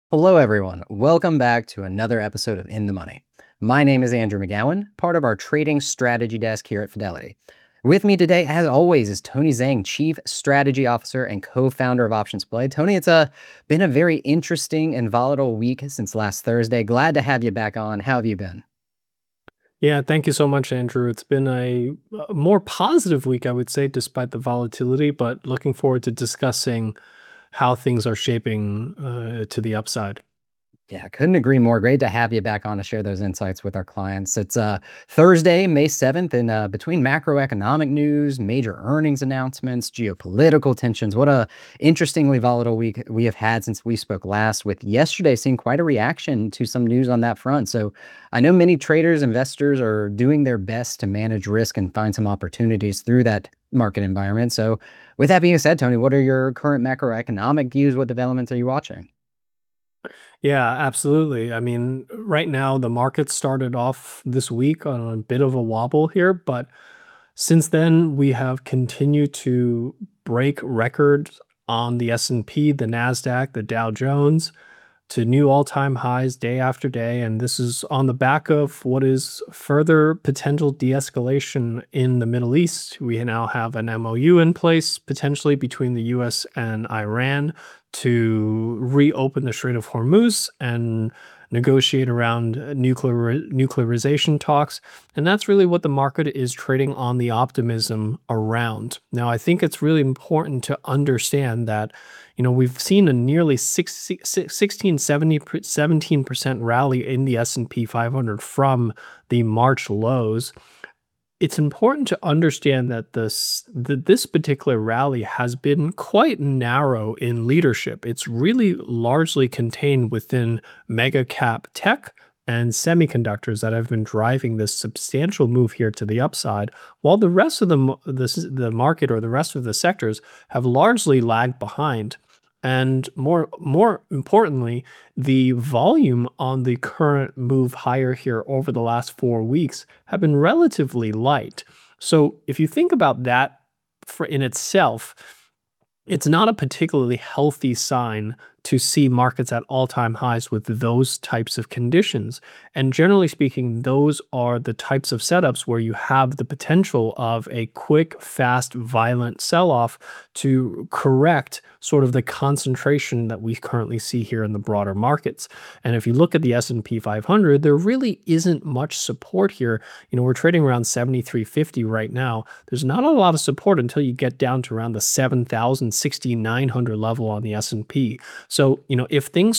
Hello, everyone. Welcome back to another episode of In the Money. My name is Andrew McGowan, part of our trading strategy desk here at Fidelity. With me today, as always, is Tony Zhang, Chief Strategy Officer and co-founder of Options Play. Tony, it's been a very interesting and volatile week since last Thursday. Glad to have you back on. How have you been? Yeah, thank you so much, Andrew. It's been a more positive week, I would say, despite the volatility, but looking forward to discussing how things are shaping to the upside. Yeah, couldn't agree more. Great to have you back on to share those insights with our clients. It's Thursday, May 7th, and between macroeconomic news, major earnings announcements, geopolitical tensions, what a interestingly volatile week we have had since we spoke last, with yesterday seeing quite a reaction to some news on that front. So I know many traders, investors are doing their best to manage risk and find some opportunities through that market environment. So with that being said, Tony, what are your current macroeconomic views? What developments are you watching? Yeah, absolutely. I mean, right now, the market started off this week on a bit of a wobble here, but since then, we have continued to break records on the S&P, the Nasdaq, the Dow Jones, to new all-time highs day after day, and this is on the back of what is further potential de-escalation in the Middle East. We now have an MOU in place, potentially between the US and Iran, to reopen the Strait of Hormuz and negotiate around nuclearization talks. And that's really what the market is trading on the optimism around. Now, I think it's really important to understand that we've seen a nearly 17% rally in the S&P 500 from the March lows. It's important to understand that this particular rally has been quite narrow in leadership. It's really largely contained within mega cap tech and semiconductors that have been driving this substantial move here to the upside, while the rest of the market, or the rest of the sectors, have largely lagged behind. And more importantly, the volume on the current move higher here over the last 4 weeks have been relatively light. So if you think about that for in itself, it's not a particularly healthy sign to see markets at all-time highs with those types of conditions. And generally speaking, those are the types of setups where you have the potential of a quick, fast, violent sell-off to correct sort of the concentration that we currently see here in the broader markets. And if you look at the S&P 500, there really isn't much support here. We're trading around 7,350 right now. There's not a lot of support until you get down to around the 7,000, 6,900 level on the S&P. So, if things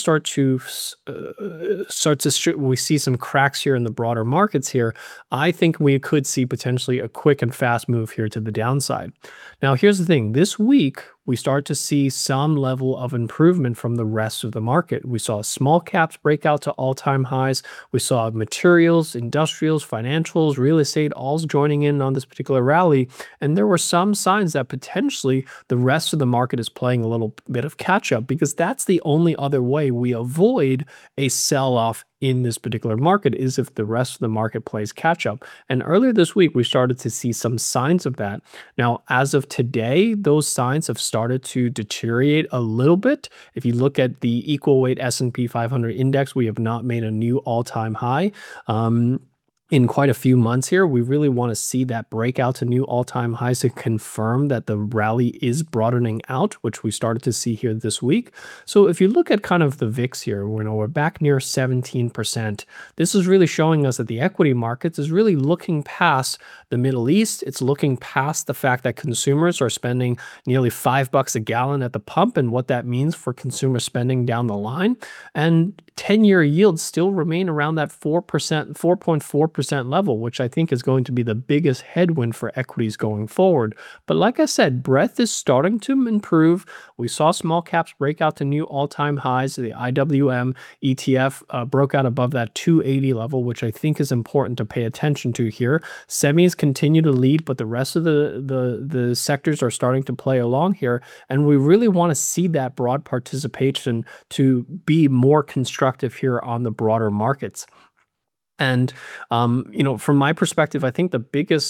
we see some cracks here in the broader markets here, I think we could see potentially a quick and fast move here to the downside. Now, here's the thing. This week, we start to see some level of improvement from the rest of the market. We saw small caps break out to all-time highs. We saw materials, industrials, financials, real estate, all joining in on this particular rally. And there were some signs that potentially the rest of the market is playing a little bit of catch up, because that's the only other way we avoid a sell-off in this particular market, is if the rest of the market plays catch up. And earlier this week, we started to see some signs of that. Now, as of today, those signs have started to deteriorate a little bit. If you look at the equal weight S&P 500 index, we have not made a new all-time high in quite a few months here. We really want to see that breakout to new all-time highs to confirm that the rally is broadening out, which we started to see here this week. So if you look at kind of the VIX here, we're back near 17%. This is really showing us that the equity markets is really looking past the Middle East. It's looking past the fact that consumers are spending nearly $5 a gallon at the pump, and what that means for consumer spending down the line. And 10-year yields still remain around that 4%, 4.4% level, which I think is going to be the biggest headwind for equities going forward. But like I said, breadth is starting to improve. We saw small caps break out to new all-time highs. The IWM ETF broke out above that 280 level, which I think is important to pay attention to here. Semis continue to lead, but the rest of the sectors are starting to play along here. And we really want to see that broad participation to be more constructive here on the broader markets. And from my perspective, I think the biggest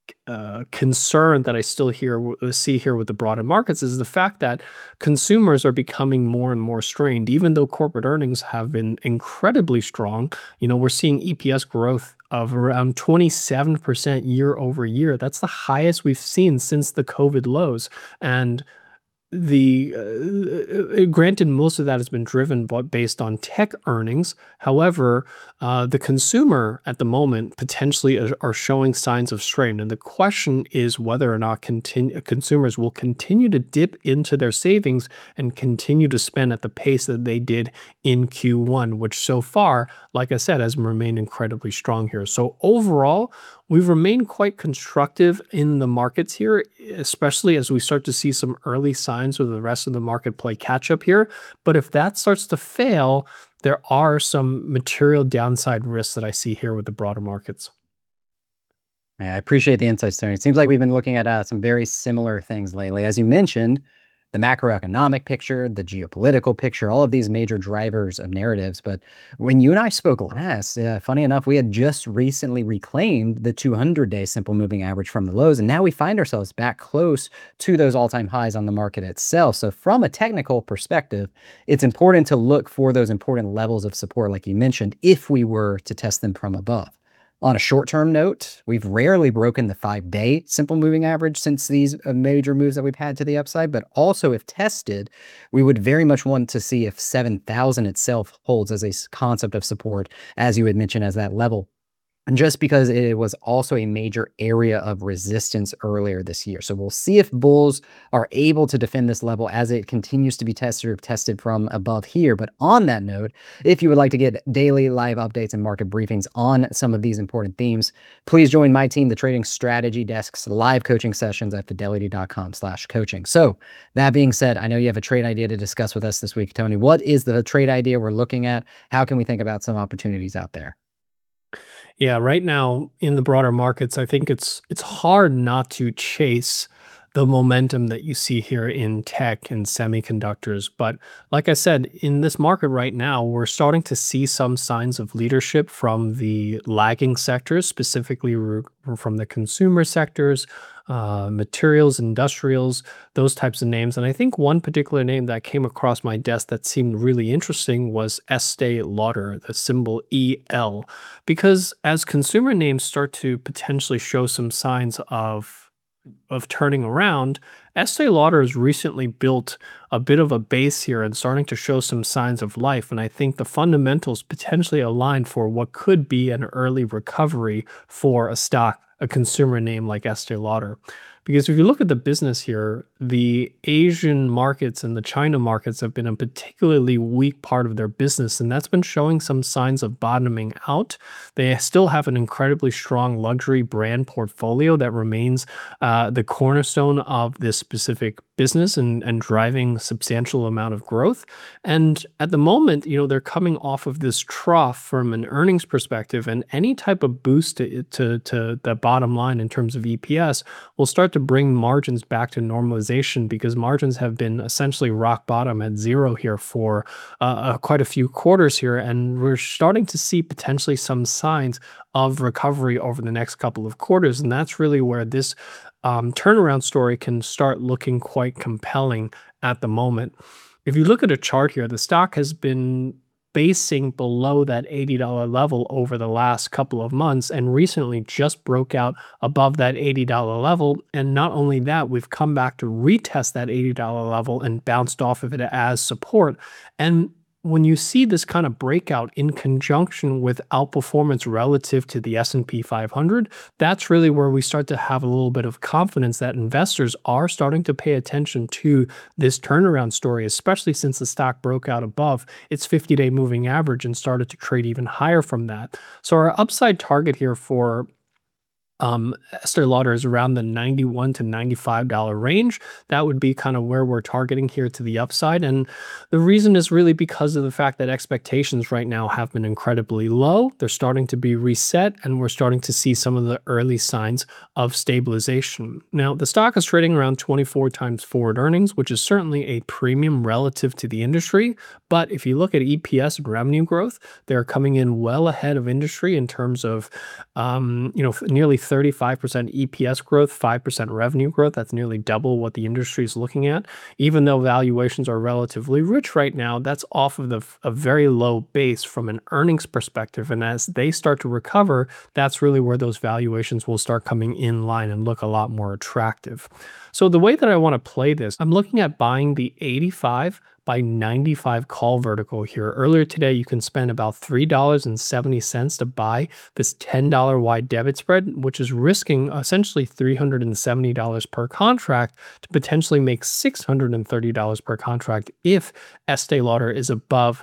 concern that I still see here with the broader markets is the fact that consumers are becoming more and more strained. Even though corporate earnings have been incredibly strong, we're seeing EPS growth of around 27% year over year. That's the highest we've seen since the COVID lows. And granted, most of that has been driven based on tech earnings. However, the consumer at the moment potentially are showing signs of strain, and the question is whether or not consumers will continue to dip into their savings and continue to spend at the pace that they did in Q1, which so far, like I said, has remained incredibly strong here. So overall, we've remained quite constructive in the markets here, especially as we start to see some early signs of the rest of the market play catch up here. But if that starts to fail, there are some material downside risks that I see here with the broader markets. Yeah, I appreciate the insights, Tony. It seems like we've been looking at some very similar things lately. As you mentioned, the macroeconomic picture, the geopolitical picture, all of these major drivers of narratives. But when you and I spoke last, funny enough, we had just recently reclaimed the 200-day simple moving average from the lows, and now we find ourselves back close to those all-time highs on the market itself. So from a technical perspective, it's important to look for those important levels of support, like you mentioned, if we were to test them from above. On a short-term note, we've rarely broken the 5-day simple moving average since these major moves that we've had to the upside, but also if tested, we would very much want to see if 7,000 itself holds as a concept of support, as you had mentioned, as that level. And just because it was also a major area of resistance earlier this year. So we'll see if bulls are able to defend this level as it continues to be tested from above here. But on that note, if you would like to get daily live updates and market briefings on some of these important themes, please join my team, the Trading Strategy Desk's live coaching sessions at fidelity.com/coaching. So that being said, I know you have a trade idea to discuss with us this week, Tony. What is the trade idea we're looking at? How can we think about some opportunities out there? Yeah, right now in the broader markets, I think it's hard not to chase the momentum that you see here in tech and semiconductors. But like I said, in this market right now, we're starting to see some signs of leadership from the lagging sectors, specifically from the consumer sectors, materials, industrials, those types of names. And I think one particular name that came across my desk that seemed really interesting was Estee Lauder, the symbol EL, because as consumer names start to potentially show some signs of turning around, Estee Lauder has recently built a bit of a base here and starting to show some signs of life. And I think the fundamentals potentially align for what could be an early recovery for a stock, a consumer name like Estee Lauder. Because if you look at the business here, the Asian markets and the China markets have been a particularly weak part of their business, and that's been showing some signs of bottoming out. They still have an incredibly strong luxury brand portfolio that remains the cornerstone of this specific business and driving substantial amount of growth. And at the moment, they're coming off of this trough from an earnings perspective, and any type of boost to the bottom line in terms of EPS will start to bring margins back to normalization, because margins have been essentially rock bottom at zero here for quite a few quarters here. And we're starting to see potentially some signs of recovery over the next couple of quarters. And that's really where this turnaround story can start looking quite compelling at the moment. If you look at a chart here, the stock has been basing below that $80 level over the last couple of months and recently just broke out above that $80 level. And not only that, we've come back to retest that $80 level and bounced off of it as support. And when you see this kind of breakout in conjunction with outperformance relative to the S&P 500, that's really where we start to have a little bit of confidence that investors are starting to pay attention to this turnaround story, especially since the stock broke out above its 50-day moving average and started to trade even higher from that. So our upside target here for Estee Lauder is around the $91 to $95 range. That would be kind of where we're targeting here to the upside. And the reason is really because of the fact that expectations right now have been incredibly low. They're starting to be reset, and we're starting to see some of the early signs of stabilization. Now, the stock is trading around 24 times forward earnings, which is certainly a premium relative to the industry. But if you look at EPS and revenue growth, they're coming in well ahead of industry in terms of, nearly 35% EPS growth, 5% revenue growth. That's nearly double what the industry is looking at. Even though valuations are relatively rich right now, that's off of a very low base from an earnings perspective. And as they start to recover, that's really where those valuations will start coming in line and look a lot more attractive. So the way that I want to play this, I'm looking at buying the 85 by 95 call vertical here. Earlier today, you can spend about $3.70 to buy this $10 wide debit spread, which is risking essentially $370 per contract to potentially make $630 per contract if Estee Lauder is above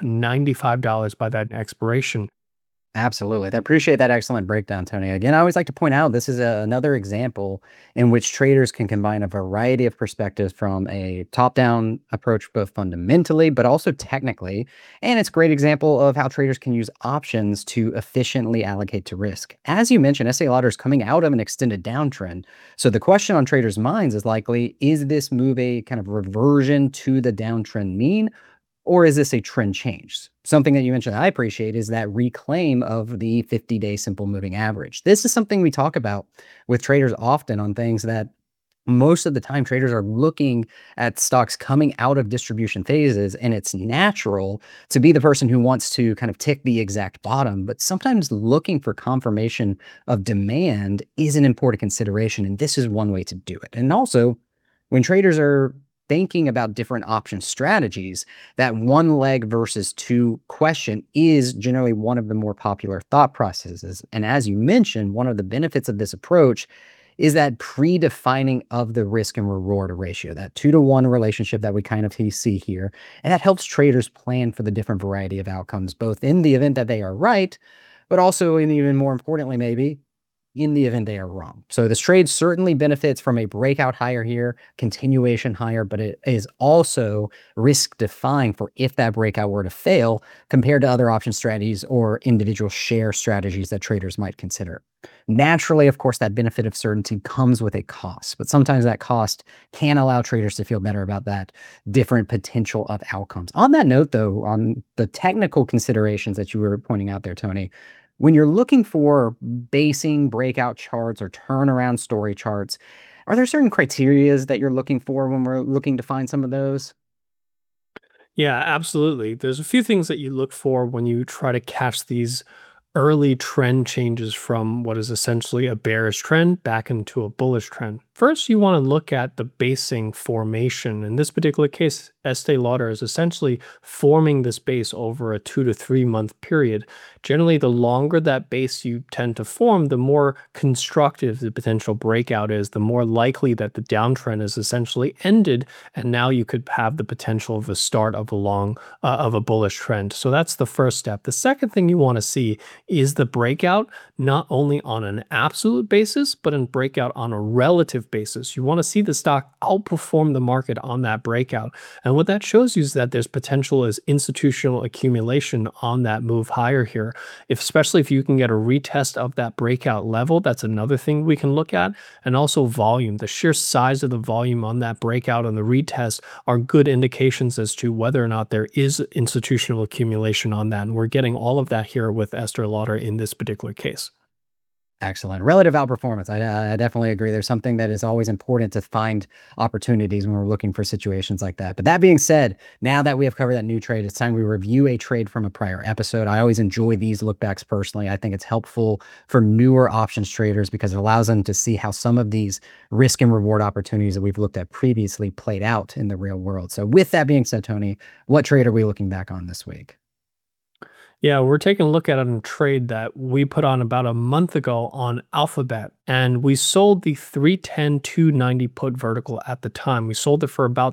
$95 by that expiration. Absolutely. I appreciate that excellent breakdown, Tony. Again, I always like to point out this is another example in which traders can combine a variety of perspectives from a top-down approach, both fundamentally, but also technically. And it's a great example of how traders can use options to efficiently allocate to risk. As you mentioned, Estee Lauder is coming out of an extended downtrend. So the question on traders' minds is likely, is this move a kind of reversion to the downtrend mean? Or is this a trend change? Something that you mentioned that I appreciate is that reclaim of the 50-day simple moving average. This is something we talk about with traders often on things that most of the time traders are looking at stocks coming out of distribution phases, and it's natural to be the person who wants to kind of tick the exact bottom. But sometimes looking for confirmation of demand is an important consideration, and this is one way to do it. And also, when traders are thinking about different option strategies, that one leg versus two question is generally one of the more popular thought processes. And as you mentioned, one of the benefits of this approach is that predefining of the risk and reward ratio, that 2-to-1 relationship that we kind of see here. And that helps traders plan for the different variety of outcomes, both in the event that they are right, but also, and even more importantly, maybe in the event they are wrong. So this trade certainly benefits from a breakout higher here, continuation higher, but it is also risk defying for if that breakout were to fail compared to other option strategies or individual share strategies that traders might consider. Naturally, of course, that benefit of certainty comes with a cost, but sometimes that cost can allow traders to feel better about that different potential of outcomes. On that note, though, on the technical considerations that you were pointing out there, Tony, when you're looking for basing breakout charts or turnaround story charts, are there certain criterias that you're looking for when we're looking to find some of those? Yeah, absolutely. There's a few things that you look for when you try to catch these early trend changes from what is essentially a bearish trend back into a bullish trend. First, you want to look at the basing formation. In this particular case, Estee Lauder is essentially forming this base over a 2 to 3 month period. Generally, the longer that base you tend to form, the more constructive the potential breakout is, the more likely that the downtrend is essentially ended, and now you could have the potential of a start of a bullish trend. So that's the first step. The second thing you want to see is the breakout not only on an absolute basis, but in breakout on a relative basis. You want to see the stock outperform the market on that breakout. And what that shows you is that there's potential as institutional accumulation on that move higher here. Especially if you can get a retest of that breakout level, that's another thing we can look at. And also volume, the sheer size of the volume on that breakout and the retest are good indications as to whether or not there is institutional accumulation on that. And we're getting all of that here with Estee Lauder in this particular case. Excellent. Relative outperformance. I definitely agree. There's something that is always important to find opportunities when we're looking for situations like that. But that being said, now that we have covered that new trade, it's time we review a trade from a prior episode. I always enjoy these lookbacks personally. I think it's helpful for newer options traders because it allows them to see how some of these risk and reward opportunities that we've looked at previously played out in the real world. So with that being said, Tony, what trade are we looking back on this week? Yeah, we're taking a look at a trade that we put on about a month ago on Alphabet, and we sold the 310-290 put vertical at the time. We sold it for about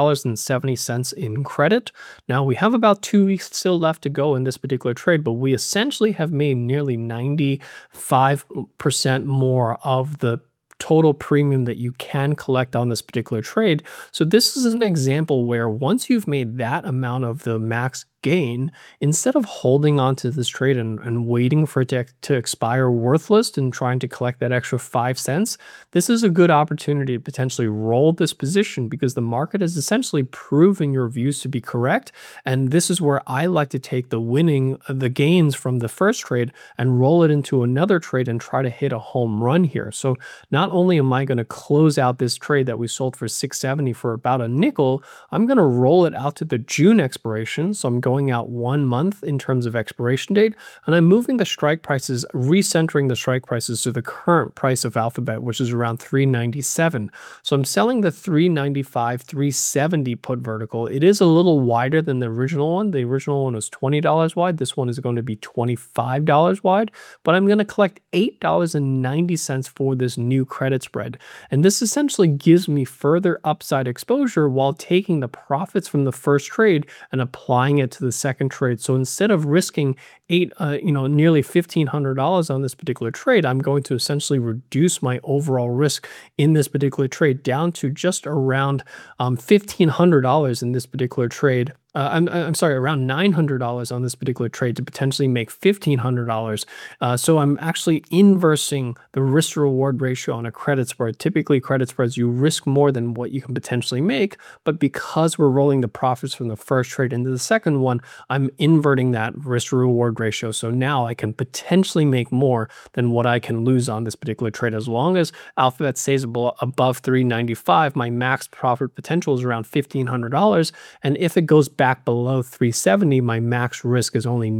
$6.70 in credit. Now, we have about 2 weeks still left to go in this particular trade, but we essentially have made nearly 95% more of the total premium that you can collect on this particular trade. So this is an example where once you've made that amount of the max gain, instead of holding on to this trade and waiting for it to expire worthless and trying to collect that extra 5 cents, this is a good opportunity to potentially roll this position because the market has essentially proven your views to be correct. And this is where I like to take the gains from the first trade and roll it into another trade and try to hit a home run here. So not only am I going to close out this trade that we sold for 670 for about a nickel, I'm going to roll it out to the June expiration. So I'm going out 1 month in terms of expiration date, and I'm moving the strike prices, recentering the strike prices to the current price of Alphabet, which is around 397. So I'm selling the 395, 370 put vertical. It is a little wider than the original one. The original one was $20 wide. This one is going to be $25 wide, but I'm going to collect $8.90 for this new credit spread. And this essentially gives me further upside exposure while taking the profits from the first trade and applying it to the second trade. So instead of risking nearly $1,500 on this particular trade, I'm going to essentially reduce my overall risk in this particular trade down to just around $1,500 in this particular trade. I'm sorry, around $900 on this particular trade to potentially make $1,500. So I'm actually inversing the risk to reward ratio on a credit spread. Typically, credit spreads, you risk more than what you can potentially make, but because we're rolling the profits from the first trade into the second one, I'm inverting that risk to reward ratio. So now I can potentially make more than what I can lose on this particular trade. As long as Alphabet stays above 395, my max profit potential is around $1,500. And if it goes back below 370, my max risk is only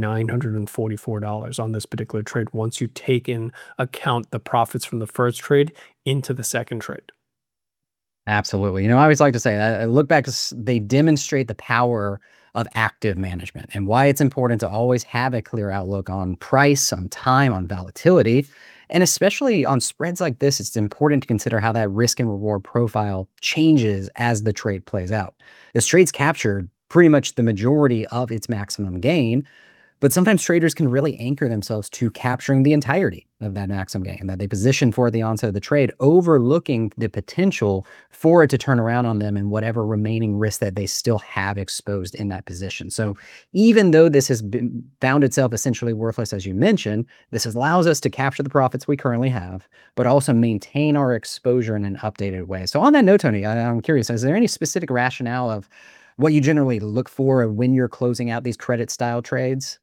$944 on this particular trade once you take in account the profits from the first trade into the second trade. Absolutely. I always like to say, I look back, they demonstrate the power of active management and why it's important to always have a clear outlook on price, on time, on volatility. And especially on spreads like this, it's important to consider how that risk and reward profile changes as the trade plays out. This trade's captured pretty much the majority of its maximum gain, but sometimes traders can really anchor themselves to capturing the entirety of that maximum gain that they position for at the onset of the trade, overlooking the potential for it to turn around on them and whatever remaining risk that they still have exposed in that position. So even though this has found itself essentially worthless, as you mentioned, this allows us to capture the profits we currently have, but also maintain our exposure in an updated way. So on that note, Tony, I'm curious, is there any specific rationale of what you generally look for when you're closing out these credit style trades?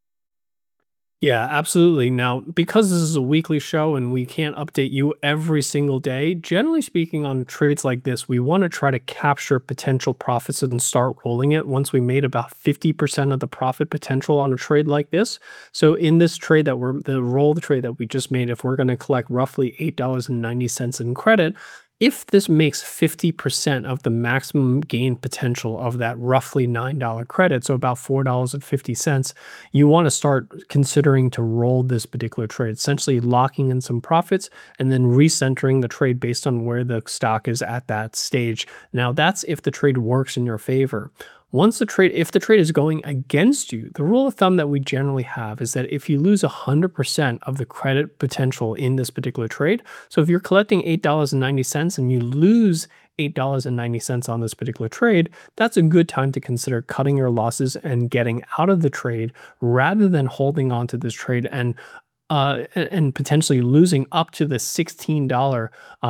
Yeah, absolutely. Now, because this is a weekly show and we can't update you every single day, generally speaking, on trades like this, we want to try to capture potential profits and start rolling it once we made about 50% of the profit potential on a trade like this. So in this trade the trade that we just made, if we're going to collect roughly $8.90 in credit, if this makes 50% of the maximum gain potential of that roughly $9 credit, so about $4.50, you want to start considering to roll this particular trade, essentially locking in some profits and then recentering the trade based on where the stock is at that stage. Now, that's if the trade works in your favor. If the trade is going against you, the rule of thumb that we generally have is that if you lose 100% of the credit potential in this particular trade, so if you're collecting $8.90 and you lose $8.90 on this particular trade, that's a good time to consider cutting your losses and getting out of the trade rather than holding on to this trade and potentially losing up to the $16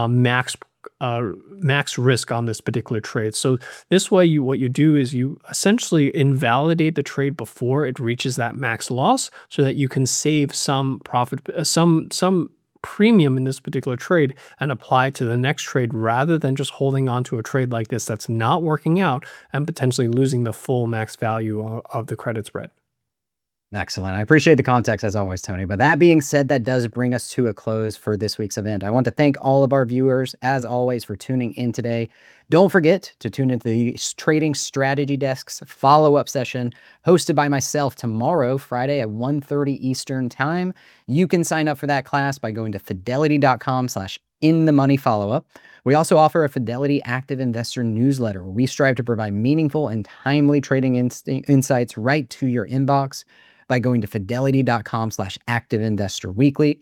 max risk on this particular trade. So this way, what you do is you essentially invalidate the trade before it reaches that max loss, so that you can save some profit, some premium in this particular trade and apply to the next trade rather than just holding on to a trade like this that's not working out and potentially losing the full max value of the credit spread. Excellent. I appreciate the context as always, Tony. But that being said, that does bring us to a close for this week's event. I want to thank all of our viewers, as always, for tuning in today. Don't forget to tune into the Trading Strategy Desk's follow-up session hosted by myself tomorrow, Friday at 1:30 Eastern Time. You can sign up for that class by going to fidelity.com/inthemoneyfollowup. We also offer a Fidelity Active Investor newsletter where we strive to provide meaningful and timely trading insights right to your inbox by going to fidelity.com/activeinvestorweekly.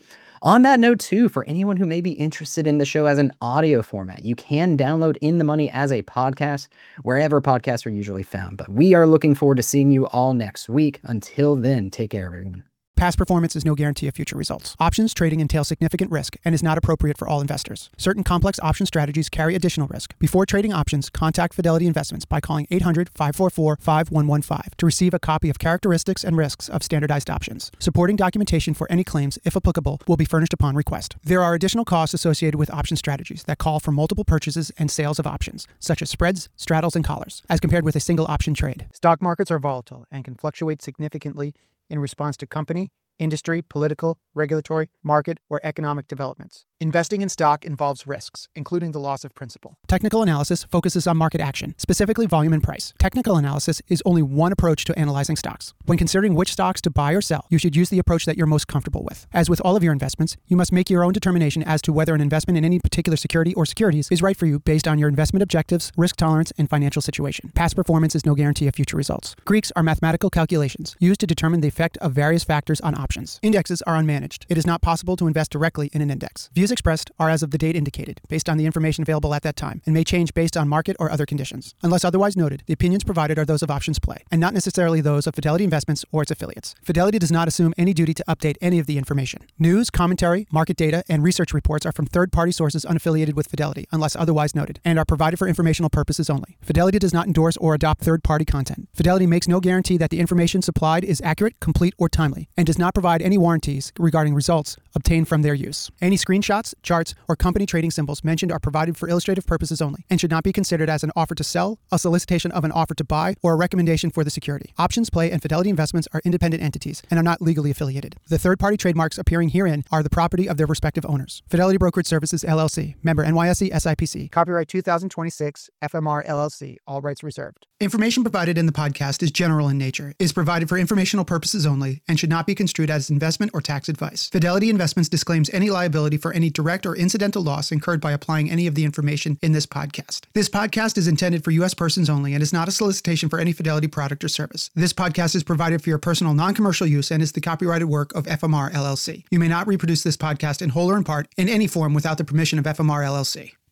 On that note, too, for anyone who may be interested in the show as an audio format, you can download In the Money as a podcast wherever podcasts are usually found. But we are looking forward to seeing you all next week. Until then, take care, everyone. Past performance is no guarantee of future results. Options trading entails significant risk and is not appropriate for all investors. Certain complex option strategies carry additional risk. Before trading options, contact Fidelity Investments by calling 800-544-5115 to receive a copy of Characteristics and Risks of Standardized Options. Supporting documentation for any claims, if applicable, will be furnished upon request. There are additional costs associated with option strategies that call for multiple purchases and sales of options, such as spreads, straddles, and collars, as compared with a single option trade. Stock markets are volatile and can fluctuate significantly in response to company, industry, political, regulatory, market, or economic developments. Investing in stock involves risks, including the loss of principal. Technical analysis focuses on market action, specifically volume and price. Technical analysis is only one approach to analyzing stocks. When considering which stocks to buy or sell, you should use the approach that you're most comfortable with. As with all of your investments, you must make your own determination as to whether an investment in any particular security or securities is right for you based on your investment objectives, risk tolerance, and financial situation. Past performance is no guarantee of future results. Greeks are mathematical calculations used to determine the effect of various factors on options. Indexes are unmanaged. It is not possible to invest directly in an index. Views expressed are as of the date indicated, based on the information available at that time, and may change based on market or other conditions. Unless otherwise noted, the opinions provided are those of Options Play, and not necessarily those of Fidelity Investments or its affiliates. Fidelity does not assume any duty to update any of the information. News, commentary, market data, and research reports are from third-party sources unaffiliated with Fidelity, unless otherwise noted, and are provided for informational purposes only. Fidelity does not endorse or adopt third-party content. Fidelity makes no guarantee that the information supplied is accurate, complete, or timely, and does not provide any warranties regarding results obtained from their use. Any screenshots, charts, or company trading symbols mentioned are provided for illustrative purposes only and should not be considered as an offer to sell, a solicitation of an offer to buy, or a recommendation for the security. Options Play and Fidelity Investments are independent entities and are not legally affiliated. The third-party trademarks appearing herein are the property of their respective owners. Fidelity Brokerage Services, LLC, member NYSE SIPC. Copyright 2026, FMR LLC, all rights reserved. Information provided in the podcast is general in nature, is provided for informational purposes only, and should not be construed as investment or tax advice. Fidelity Investments disclaims any liability for any direct or incidental loss incurred by applying any of the information in this podcast. This podcast is intended for U.S. persons only and is not a solicitation for any Fidelity product or service. This podcast is provided for your personal non-commercial use and is the copyrighted work of FMR LLC. You may not reproduce this podcast in whole or in part in any form without the permission of FMR LLC.